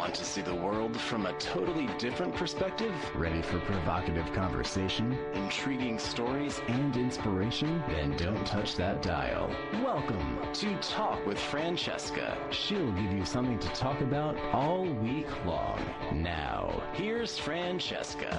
Want to see the world from a totally different perspective? Ready for provocative conversation, Intriguing stories? and inspiration? Then don't touch that dial. Welcome. To Talk with Francesca. She'll give you something to talk about all week long. Now, Here's Francesca.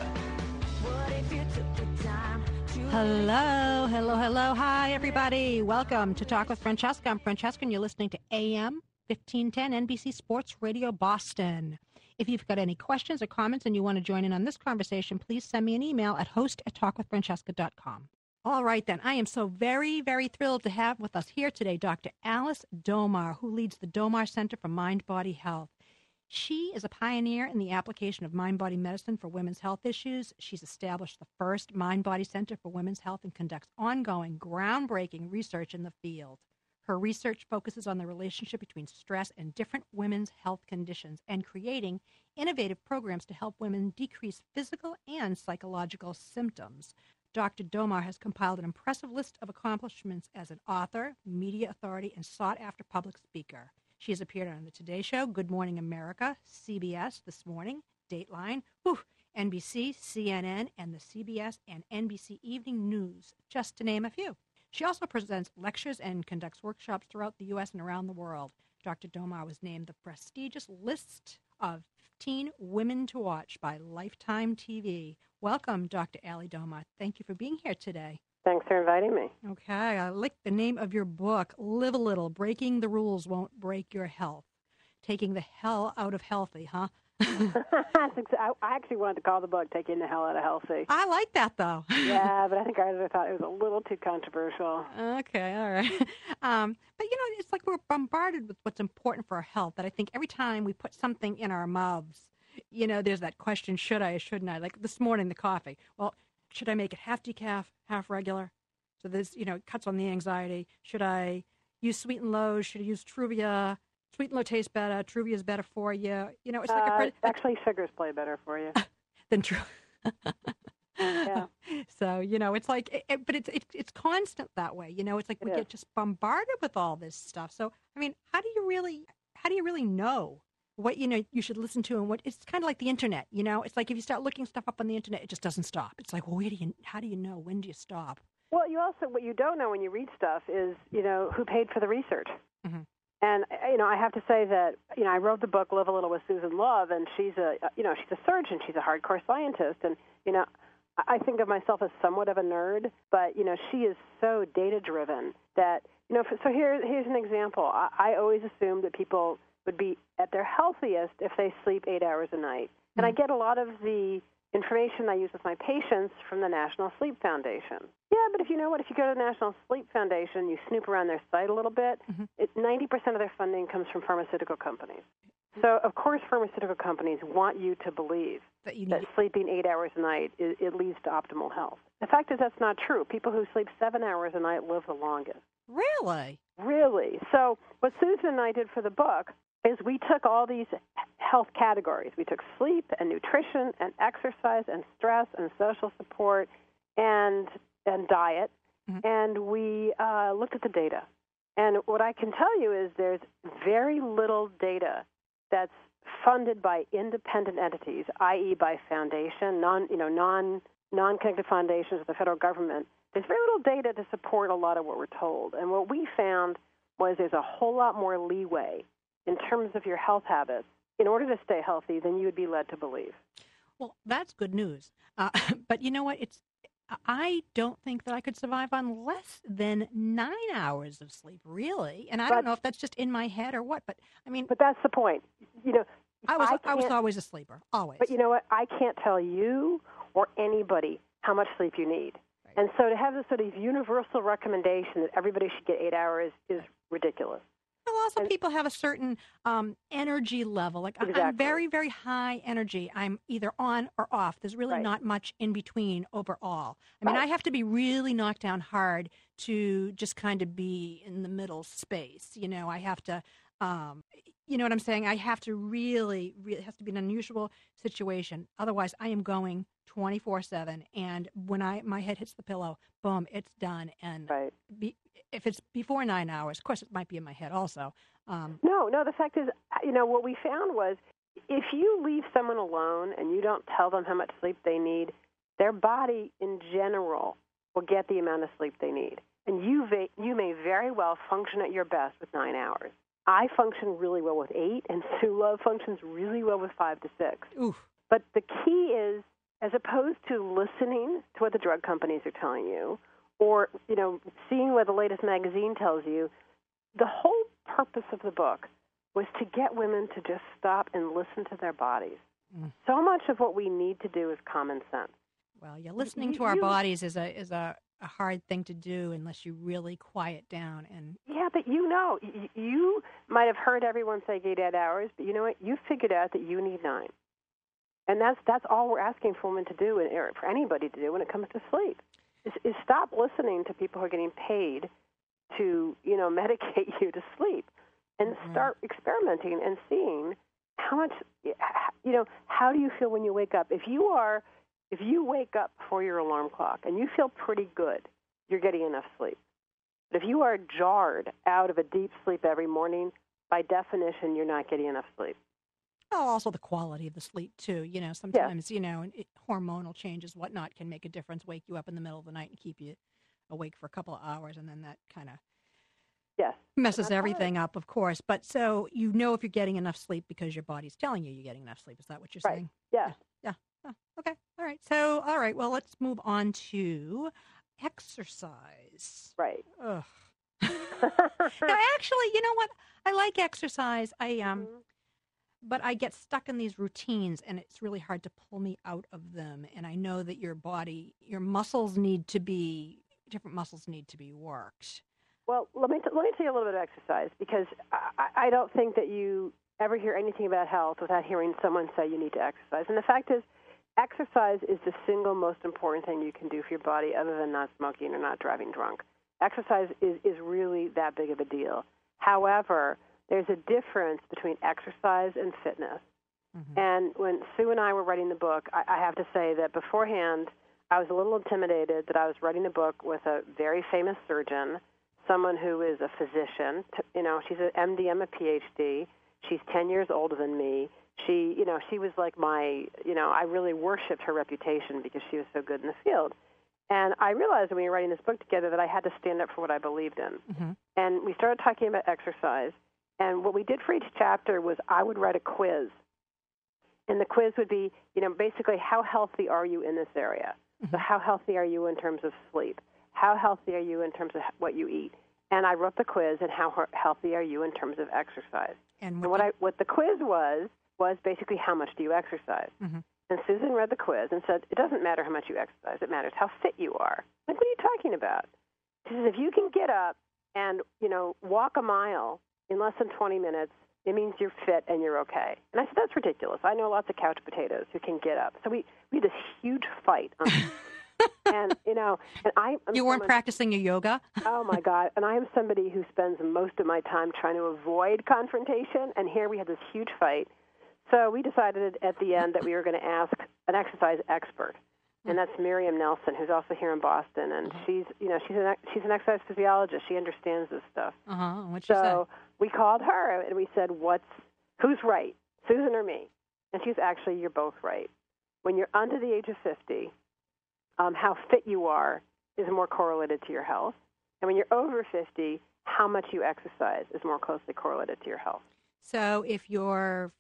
Hello, hello, hello. Hi, everybody. Welcome to Talk with Francesca. I'm Francesca, and you're listening to AM 1510 NBC Sports Radio Boston. If you've got any questions or comments and you want to join in on this conversation, please send me an email at host@talkwithfrancesca.com. All right, then. I am so very, very thrilled to have with us here today Dr. Alice Domar, who leads the Domar Center for Mind-Body Health. She is a pioneer in the application of mind-body medicine for women's health issues. She's established the first mind-body center for women's health and conducts ongoing, groundbreaking research in the field. Her research focuses on the relationship between stress and different women's health conditions and creating innovative programs to help women decrease physical and psychological symptoms. Dr. Domar has compiled an impressive list of accomplishments as an author, media authority, and sought-after public speaker. She has appeared on The Today Show, Good Morning America, CBS This Morning, Dateline, NBC, CNN, and the CBS and NBC Evening News, just to name a few. She also presents lectures and conducts workshops throughout the U.S. and around the world. Dr. Domar was named the prestigious list of 15 women to watch by Lifetime TV. Welcome, Dr. Ali Domar. Thank you for being here today. Thanks for inviting me. Okay, I like the name of your book, Live a Little, Breaking the Rules Won't Break Your Health. Taking the hell out of healthy, huh? I actually wanted to call the book Taking the Hell Out of Healthy. I like that, though. Yeah, but I think I thought it was a little too controversial. Okay, all right. But, it's like we're bombarded with what's important for our health, that I think every time we put something in our mouths, there's that question, should I or shouldn't I? Like this morning, the coffee. Well, should I make it half decaf, half regular? So this, cuts on the anxiety. Should I use sweet and low? Should I use Truvia? Sweet and low tastes better. Truvia is better for you. It's like actually, sugars play better for you than true. Yeah. So it's like, but it's constant that way. It's like we get just bombarded with all this stuff. So how do you really know what you should listen to, and what? It's kind of like the internet. It's like if you start looking stuff up on the internet, it just doesn't stop. It's like, well, how do you know? When do you stop? Well, what you don't know when you read stuff is who paid for the research. Mm-hmm. And I have to say that I wrote the book Live a Little with Susan Love, and she's a surgeon. She's a hardcore scientist, and I think of myself as somewhat of a nerd, but she is so data driven that so here's an example. I always assumed that people would be at their healthiest if they sleep 8 hours a night, and I get a lot of the information I use with my patients from the National Sleep Foundation. Yeah, but if you go to the National Sleep Foundation, you snoop around their site a little bit, 90% of their funding comes from pharmaceutical companies. So, of course, pharmaceutical companies want you to believe that sleeping 8 hours a night, it leads to optimal health. The fact is that's not true. People who sleep 7 hours a night live the longest. Really? Really. So what Susan and I did for the book is we took all these health categories. We took sleep and nutrition and exercise and stress and social support and diet, and we looked at the data. And what I can tell you is there's very little data that's funded by independent entities, i.e. by foundation, non-connected foundations of the federal government. There's very little data to support a lot of what we're told. And what we found was there's a whole lot more leeway in terms of your health habits in order to stay healthy than you would be led to believe. Well, that's good news. But you know what? I don't think that I could survive on less than 9 hours of sleep, really. And I don't know if that's just in my head or what. But but that's the point. I was always a sleeper, always. But you know what? I can't tell you or anybody how much sleep you need. Right. And so to have this sort of universal recommendation that everybody should get 8 hours is ridiculous. Well, also people have a certain energy level. Like exactly. I'm very, very high energy. I'm either on or off. There's really not much in between overall. I have to be really knocked down hard to just kind of be in the middle space. I have to, you know what I'm saying? I have to really, it has to be an unusual situation. Otherwise, I am going 24/7. And when my head hits the pillow, boom, it's done. And if it's before 9 hours, of course, it might be in my head also. No, the fact is, what we found was if you leave someone alone and you don't tell them how much sleep they need, their body in general will get the amount of sleep they need. And you may very well function at your best with 9 hours. I function really well with 8, and Sue Love functions really well with 5 to 6. Oof. But the key is, as opposed to listening to what the drug companies are telling you, or seeing what the latest magazine tells you, the whole purpose of the book was to get women to just stop and listen to their bodies. So much of what we need to do is common sense. Well, listening to our bodies is a hard thing to do unless you really quiet down. And yeah, but you might have heard everyone say 8 hours, but you know what? You figured out that you need 9. And that's all we're asking for women to do, or for anybody to do when it comes to sleep, is stop listening to people who are getting paid to, medicate you to sleep, and start experimenting and seeing how much, how do you feel when you wake up? If you wake up before your alarm clock and you feel pretty good, you're getting enough sleep. But if you are jarred out of a deep sleep every morning, by definition, you're not getting enough sleep. Oh, also the quality of the sleep, too. Sometimes, hormonal changes, whatnot, can make a difference, wake you up in the middle of the night and keep you awake for a couple of hours, and then that kind of messes everything up, of course. But so if you're getting enough sleep because your body's telling you you're getting enough sleep. Is that what you're saying? Yeah. Yeah. Oh, okay. All right. So, well, let's move on to exercise. Right. Ugh. Now, actually, you know what? I like exercise. But I get stuck in these routines, and it's really hard to pull me out of them. And I know that your muscles different muscles need to be worked. Well, let me tell you a little bit of exercise, because I don't think that you ever hear anything about health without hearing someone say you need to exercise. And the fact is, exercise is the single most important thing you can do for your body, other than not smoking or not driving drunk. Exercise is really that big of a deal. However, there's a difference between exercise and fitness. Mm-hmm. And when Sue and I were writing the book, I have to say that beforehand, I was a little intimidated that I was writing a book with a very famous surgeon, someone who is a physician. She's an MD, I'm a PhD. She's 10 years older than me. She was like I really worshipped her reputation because she was so good in the field. And I realized when we were writing this book together that I had to stand up for what I believed in. Mm-hmm. And we started talking about exercise. And what we did for each chapter was I would write a quiz. And the quiz would be, basically, how healthy are you in this area? Mm-hmm. So how healthy are you in terms of sleep? How healthy are you in terms of what you eat? And I wrote the quiz, and how healthy are you in terms of exercise? And what the quiz was basically, how much do you exercise? Mm-hmm. And Susan read the quiz and said, it doesn't matter how much you exercise. It matters how fit you are. Like, what are you talking about? She says, if you can get up and, walk a mile in less than 20 minutes, it means you're fit and you're okay. And I said, that's ridiculous. I know lots of couch potatoes who can get up. So we had this huge fight on and you weren't practicing your yoga? Oh, my God. And I am somebody who spends most of my time trying to avoid confrontation. And here we had this huge fight. So we decided at the end that we were going to ask an exercise expert. And that's Miriam Nelson, who's also here in Boston. And she's an exercise physiologist. She understands this stuff. What'd she say? So we called her and we said, who's right, Susan or me? And she's actually, you're both right. When you're under the age of 50, how fit you are is more correlated to your health. And when you're over 50, how much you exercise is more closely correlated to your health. So if you're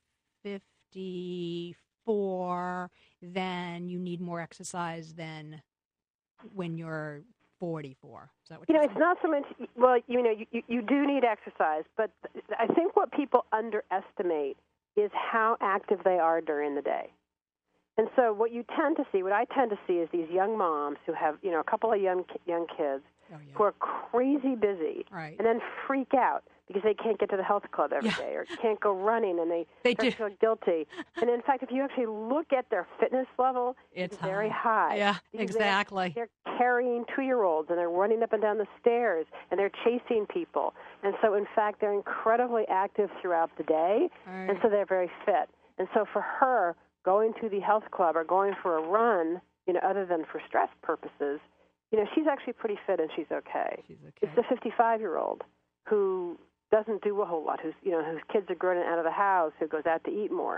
54, then you need more exercise than when you're 44. Is that what you're saying? It's not so much, well, you do need exercise, but I think what people underestimate is how active they are during the day. And so what I tend to see is these young moms who have, a couple of young kids who are crazy busy, right, and then freak out because they can't get to the health club every day or can't go running, and they feel guilty. And in fact, if you actually look at their fitness level, it's very high. Yeah, exactly. They're carrying 2-year-olds, and they're running up and down the stairs, and they're chasing people. And so, in fact, they're incredibly active throughout the day, right, and so they're very fit. And so for her, going to the health club or going for a run, other than for stress purposes, she's actually pretty fit and she's okay. It's the 55-year-old who doesn't do a whole lot, whose kids are grown and out of the house, who goes out to eat more.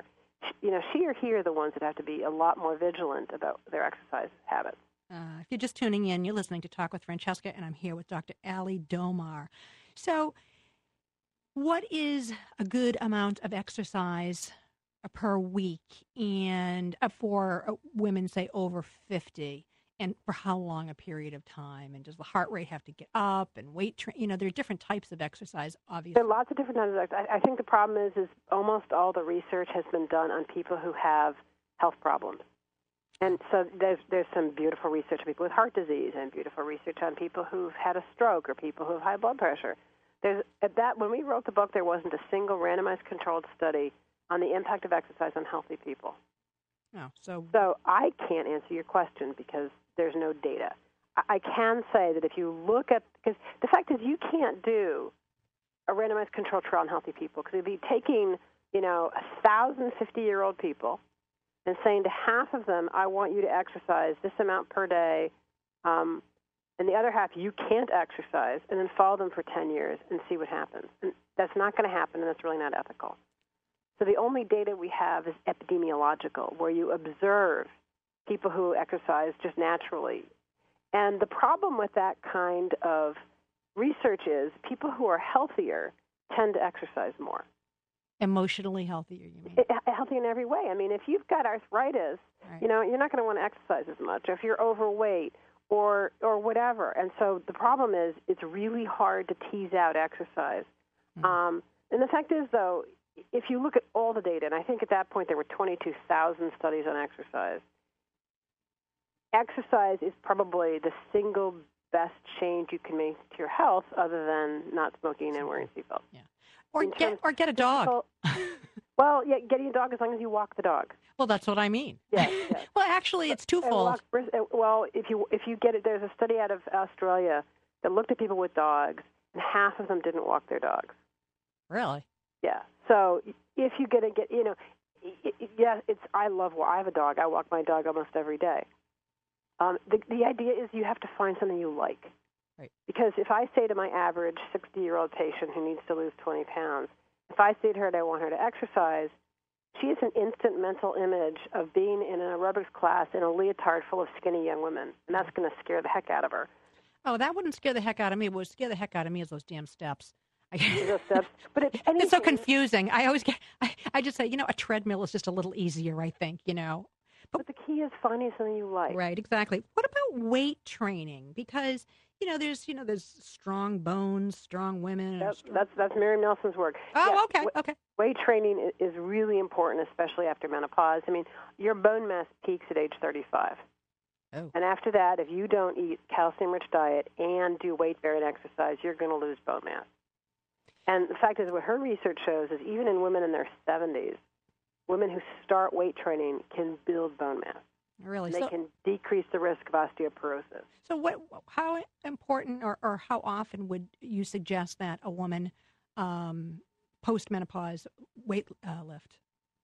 she or he are the ones that have to be a lot more vigilant about their exercise habits. If you're just tuning in, you're listening to Talk with Francesca, and I'm here with Dr. Ali Domar. So what is a good amount of exercise per week and for women, say, over 50, and for how long a period of time? And does the heart rate have to get up and weight train? There are different types of exercise, obviously. There are lots of different types of exercise. I think the problem is almost all the research has been done on people who have health problems. And so there's some beautiful research on people with heart disease and beautiful research on people who've had a stroke or people who have high blood pressure. When we wrote the book, there wasn't a single randomized controlled study on the impact of exercise on healthy people. Oh, so I can't answer your question because there's no data. I can say that if you look at, because the fact is you can't do a randomized controlled trial on healthy people because it'd be taking, 1,000 50-year-old people and saying to half of them, I want you to exercise this amount per day, and the other half, you can't exercise, and then follow them for 10 years and see what happens. And that's not going to happen, and that's really not ethical. So the only data we have is epidemiological, where you observe people who exercise just naturally. And the problem with that kind of research is people who are healthier tend to exercise more. Emotionally healthier, you mean? Healthy in every way. I mean, if you've got arthritis, right, you're not going to want to exercise as much. Or if you're overweight or whatever. And so the problem is it's really hard to tease out exercise. Mm-hmm. And the fact is, though, if you look at all the data, and I think at that point there were 22,000 studies on exercise, exercise is probably the single best change you can make to your health other than not smoking and wearing seatbelts. Yeah. Or get a dog. Well, yeah, getting a dog as long as you walk the dog. Well, that's what I mean. Yes. Well, actually, it's twofold. Well, if you get it, there's a study out of Australia that looked at people with dogs, and half of them didn't walk their dogs. Really? Yeah. So if you I have a dog. I walk my dog almost every day. The idea is you have to find something you like. Right. Because if I say to my average 60-year-old patient who needs to lose 20 pounds, if I say to her that I want her to exercise, she has an instant mental image of being in an aerobics class in a leotard full of skinny young women, and that's going to scare the heck out of her. Oh, that wouldn't scare the heck out of me. What would scare the heck out of me is those damn steps. Those steps. But it's so confusing. I just say, a treadmill is just a little easier, I think, But the key is finding something you like. Right, exactly. What about weight training? Because there's strong bones, strong women. That's Miriam Nelson's work. Oh, yeah, okay. Weight training is really important, especially after menopause. I mean, your bone mass peaks at age 35. Oh. And after that, if you don't eat calcium-rich diet and do weight-bearing exercise, you're going to lose bone mass. And the fact is, what her research shows is even in women in their 70s, women who start weight training can build bone mass. Really? They can decrease the risk of osteoporosis. So how important or how often would you suggest that a woman post-menopause weight lift?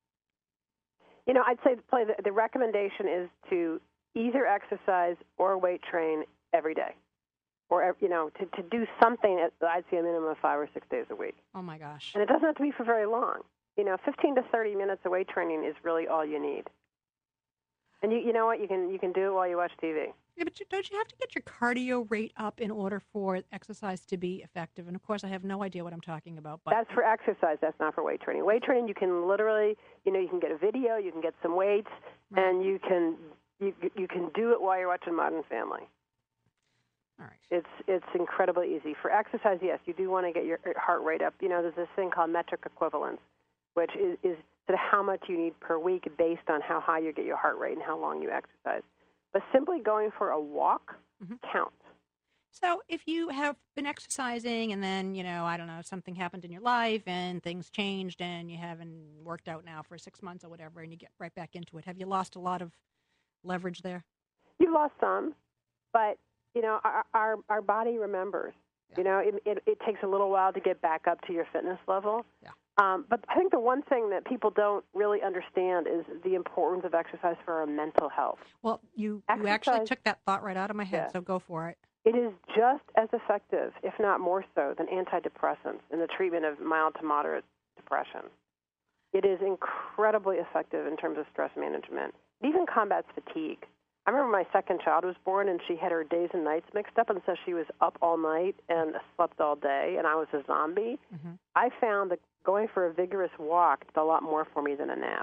I'd say the recommendation is to either exercise or weight train every day. Or, to do something at, I'd say, a minimum of 5 or 6 days a week. Oh, my gosh. And it doesn't have to be for very long. 15 to 30 minutes of weight training is really all you need. And you know what? You can do it while you watch TV. Yeah, but don't you have to get your cardio rate up in order for exercise to be effective? And, of course, I have no idea what I'm talking about. But that's for exercise. That's not for weight training. Weight training, you can literally, you can get a video, you can get some weights, right, and you can do it while you're watching Modern Family. All right. It's incredibly easy. For exercise, yes, you do want to get your heart rate up. There's this thing called metric equivalence, which is sort of how much you need per week based on how high you get your heart rate and how long you exercise. But simply going for a walk counts. So if you have been exercising and then, I don't know, something happened in your life and things changed and you haven't worked out now for 6 months or whatever and you get right back into it, have you lost a lot of leverage there? You've lost some, but our body remembers. Yeah. It takes a little while to get back up to your fitness level. Yeah. But I think the one thing that people don't really understand is the importance of exercise for our mental health. Well, you actually took that thought right out of my head, yeah, so go for it. It is just as effective, if not more so, than antidepressants in the treatment of mild to moderate depression. It is incredibly effective in terms of stress management. It even combats fatigue. I remember my second child was born, and she had her days and nights mixed up, and so she was up all night and slept all day, and I was a zombie. Mm-hmm. I found that going for a vigorous walk did a lot more for me than a nap.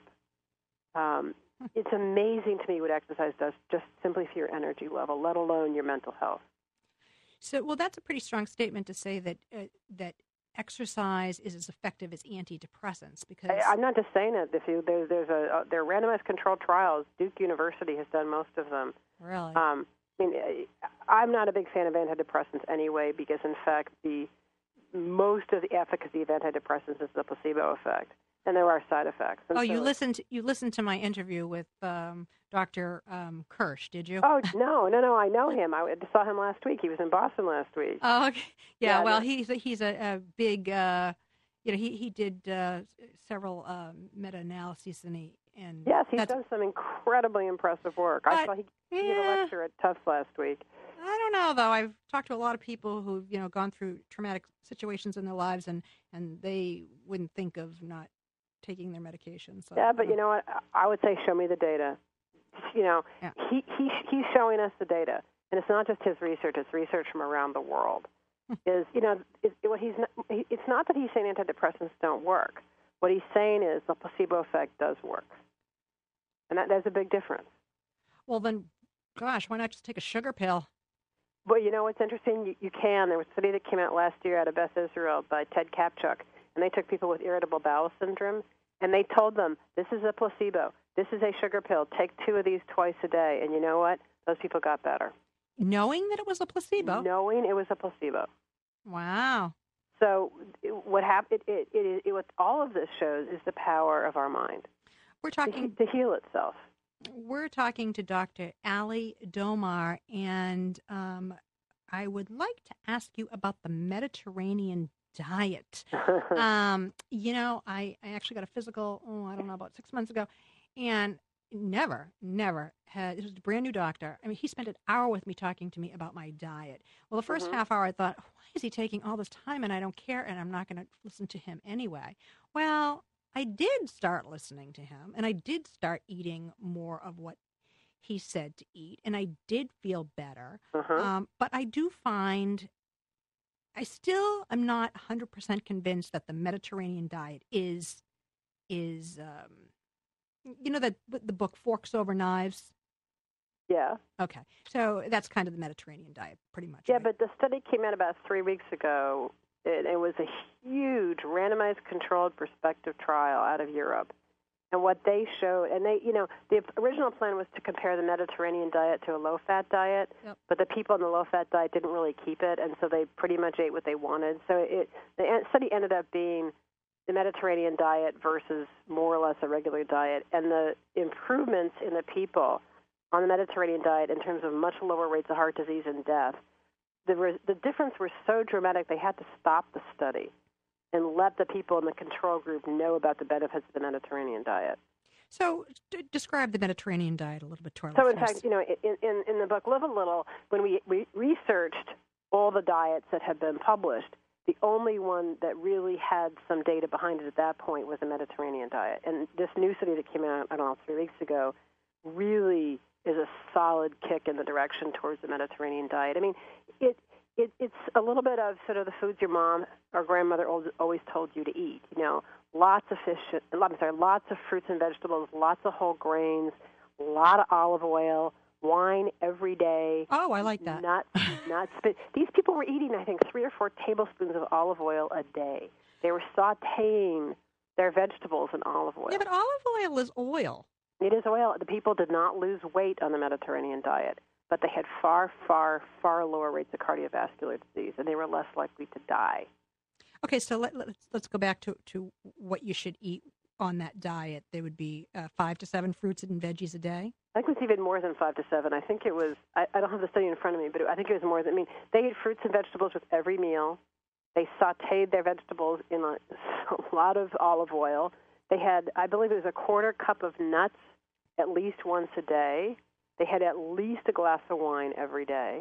It's amazing to me what exercise does just simply for your energy level, let alone your mental health. So, well, that's a pretty strong statement to say that that exercise is as effective as antidepressants. Because I'm not just saying it. There are randomized controlled trials. Duke University has done most of them. Really? I mean, I'm not a big fan of antidepressants anyway, because in fact most of the efficacy of antidepressants is the placebo effect, and there are side effects. And you listened to my interview with Dr. Kirsch, did you? Oh no, I know him. I saw him last week. He was in Boston last week. Oh, okay. Yeah. Well, he's a big. He did several meta-analyses, and yes, he's done some incredibly impressive work. I saw he gave a lecture at Tufts last week. I don't know, though. I've talked to a lot of people who've gone through traumatic situations in their lives, and they wouldn't think of not taking their medication. So, yeah, but you know what? I would say show me the data. Yeah. He's showing us the data, and it's not just his research; it's research from around the world. It's not that he's saying antidepressants don't work. What he's saying is the placebo effect does work, and there's a big difference. Well, then, gosh, why not just take a sugar pill? Well, you know what's interesting? You can. There was a study that came out last year out of Beth Israel by Ted Kapchuk, and they took people with irritable bowel syndrome, and they told them, this is a placebo. This is a sugar pill. Take 2 of these twice a day. And you know what? Those people got better. Knowing that it was a placebo? Knowing it was a placebo. Wow. So what happened? What all of this shows is the power of our mind. We're talking to heal itself. We're talking to Dr. Ali Domar, and I would like to ask you about the Mediterranean diet. I actually got a physical, about 6 months ago, and never had, it was a brand new doctor. I mean, he spent an hour with me talking to me about my diet. Well, the first half hour I thought, why is he taking all this time, and I don't care, and I'm not going to listen to him anyway. Well, I did start listening to him, and I did start eating more of what he said to eat, and I did feel better. But I do find I still am not 100% convinced that the Mediterranean diet is that the book Forks Over Knives? Yeah. Okay. So that's kind of the Mediterranean diet, pretty much. Yeah, right? but the study came out about 3 weeks ago. It was a huge randomized controlled prospective trial out of Europe. And what they showed, and the original plan was to compare the Mediterranean diet to a low-fat diet, but the people on the low-fat diet didn't really keep it, and so they pretty much ate what they wanted. So the study ended up being the Mediterranean diet versus more or less a regular diet, and the improvements in the people on the Mediterranean diet in terms of much lower rates of heart disease and death, the difference were so dramatic they had to stop the study and let the people in the control group know about the benefits of the Mediterranean diet. So describe the Mediterranean diet a little bit to our listeners. So, in fact, in the book Live a Little, when we researched all the diets that had been published, the only one that really had some data behind it at that point was the Mediterranean diet. And this new study that came out, 3 weeks ago, really is a solid kick in the direction towards the Mediterranean diet. I mean, it's a little bit of sort of the foods your mom or grandmother always told you to eat. Lots of lots of fruits and vegetables, lots of whole grains, a lot of olive oil, wine every day. Oh, I like that. Nuts. These people were eating, I think, 3 or 4 tablespoons of olive oil a day. They were sautéing their vegetables in olive oil. Yeah, but olive oil is oil. It is oil. The people did not lose weight on the Mediterranean diet, but they had far, far, far lower rates of cardiovascular disease, and they were less likely to die. Okay, so let's go back to what you should eat on that diet. There would be 5 to 7 fruits and veggies a day. I think it was even more than 5 to 7. I think it was, I don't have the study in front of me, but I think it was more than, they ate fruits and vegetables with every meal. They sautéed their vegetables in a lot of olive oil. They had, I believe it was a 1/4 cup of nuts at least once a day. They had at least a glass of wine every day.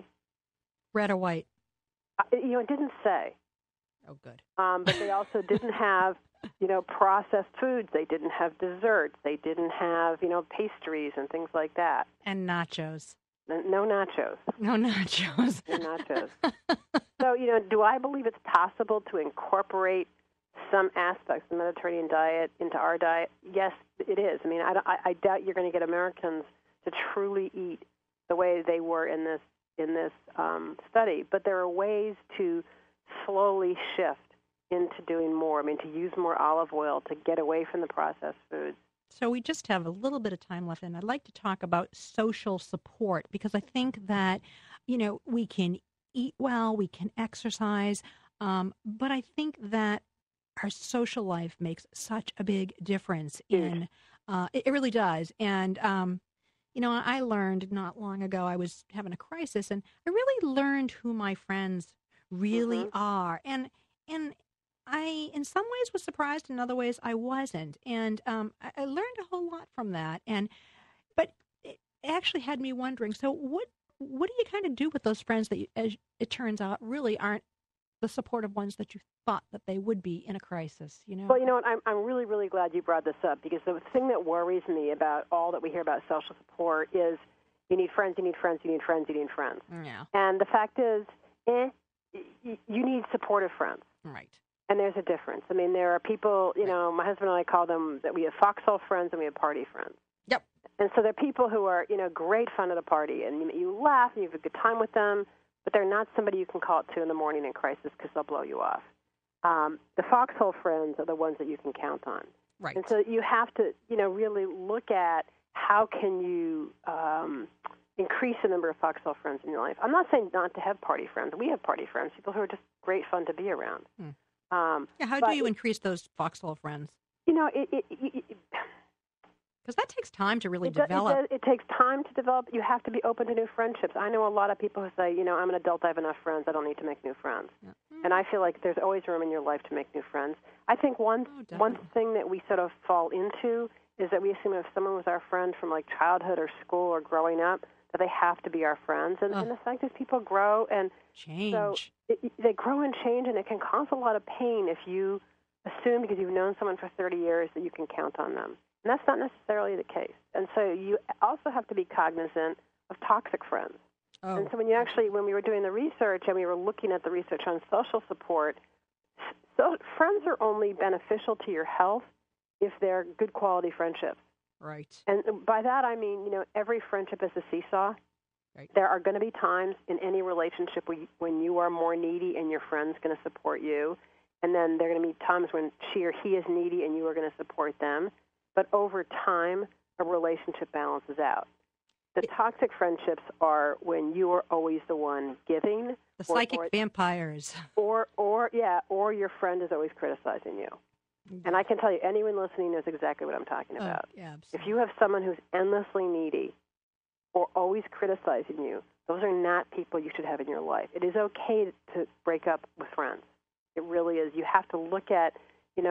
Red or white? It didn't say. Oh, good. But they also didn't have processed foods. They didn't have desserts. They didn't have, pastries and things like that. And nachos. No nachos. No nachos. No nachos. So, do I believe it's possible to incorporate some aspects of the Mediterranean diet into our diet? Yes, it is. I mean, I doubt you're going to get Americans to truly eat the way they were in this study, but there are ways to slowly shift into doing more. I mean, to use more olive oil, to get away from the processed foods. So we just have a little bit of time left, and I'd like to talk about social support, because I think that, we can eat well, we can exercise, but I think that our social life makes such a big difference in, it really does. And, I learned not long ago, I was having a crisis, and I really learned who my friends really are. And I, in some ways, was surprised. In other ways, I wasn't. And I learned a whole lot from that. But it actually had me wondering, so what do you kind of do with those friends that, as it turns out, really aren't the supportive ones that you thought that they would be in a crisis, Well, you know what, I'm really, really glad you brought this up, because the thing that worries me about all that we hear about social support is you need friends, you need friends, you need friends, you need friends. Yeah. And the fact is, you need supportive friends. Right. And there's a difference. I mean, there are people, my husband and I call them that we have foxhole friends and we have party friends. Yep. And so they're people who are, great fun at a party, and you laugh and you have a good time with them, but they're not somebody you can call at 2 in the morning in crisis because they'll blow you off. The foxhole friends are the ones that you can count on. Right. And so you have to, really look at how can you increase the number of foxhole friends in your life. I'm not saying not to have party friends. We have party friends, people who are just great fun to be around. How do you increase those foxhole friends? Because that takes time to really develop. It takes time to develop. You have to be open to new friendships. I know a lot of people who say, I'm an adult, I have enough friends, I don't need to make new friends. Yeah. And I feel like there's always room in your life to make new friends. I think one thing that we sort of fall into is that we assume if someone was our friend from like childhood or school or growing up, that they have to be our friends. And the fact is people grow and change. So they grow and change, and it can cause a lot of pain if you assume because you've known someone for 30 years that you can count on them. And that's not necessarily the case. And so you also have to be cognizant of toxic friends. Oh. And so when we were doing the research and we were looking at the research on social support, so friends are only beneficial to your health if they're good quality friendships. Right. And by that I mean, every friendship is a seesaw. Right. There are going to be times in any relationship when you are more needy and your friend's going to support you. And then there are going to be times when she or he is needy and you are going to support them. But over time, a relationship balances out. The toxic friendships are when you are always the one giving. The psychic vampires. Or your friend is always criticizing you. Mm-hmm. And I can tell you, anyone listening knows exactly what I'm talking about. Yeah, if you have someone who's endlessly needy or always criticizing you, those are not people you should have in your life. It is okay to break up with friends. It really is. You have to look at, we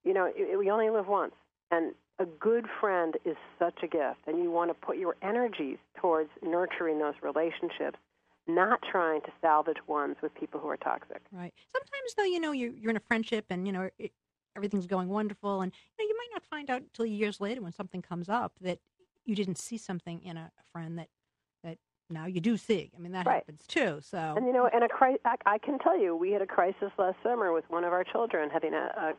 only live once. And a good friend is such a gift, and you want to put your energies towards nurturing those relationships, not trying to salvage ones with people who are toxic. Right. Sometimes, though, you're in a friendship and, everything's going wonderful, and you might not find out until years later when something comes up that you didn't see something in a friend that now you do see. I mean, that happens too. So, and I can tell you, we had a crisis last summer with one of our children having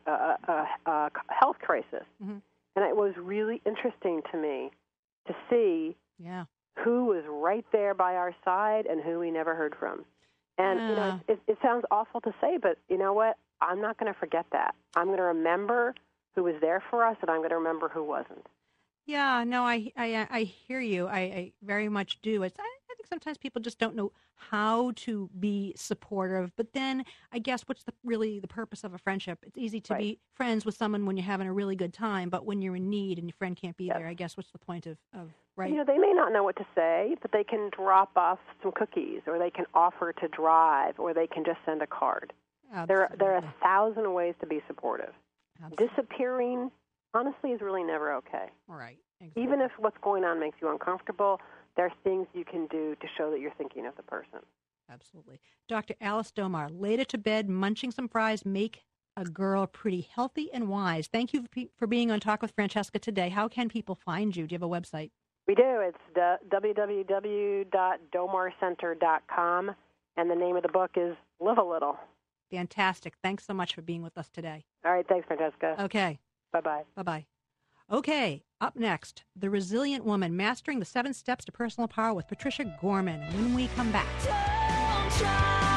a health crisis, and it was really interesting to me to see who was right there by our side and who we never heard from. And it sounds awful to say, but you know what? I'm not going to forget that. I'm going to remember who was there for us, and I'm going to remember who wasn't. Yeah, no, I hear you. I very much do. I think sometimes people just don't know how to be supportive. But then I guess what's really the purpose of a friendship? It's easy to be friends with someone when you're having a really good time, but when you're in need and your friend can't be there, I guess what's the point of right? They may not know what to say, but they can drop off some cookies, or they can offer to drive, or they can just send a card. There are 1,000 ways to be supportive. Absolutely. Disappearing, honestly, is really never okay. Right. Exactly. Even if what's going on makes you uncomfortable, there are things you can do to show that you're thinking of the person. Absolutely. Dr. Alice Domar, later to bed, munching some fries make a girl pretty healthy and wise. Thank you for being on Talk with Francesca today. How can people find you? Do you have a website? We do. It's www.domarcenter.com, and the name of the book is Live a Little. Fantastic. Thanks so much for being with us today. All right. Thanks, Francesca. Okay. Bye-bye. Bye-bye. Okay, up next, The Resilient Woman, Mastering the 7 Steps to Personal Power with Patricia Gorman when we come back. Don't try.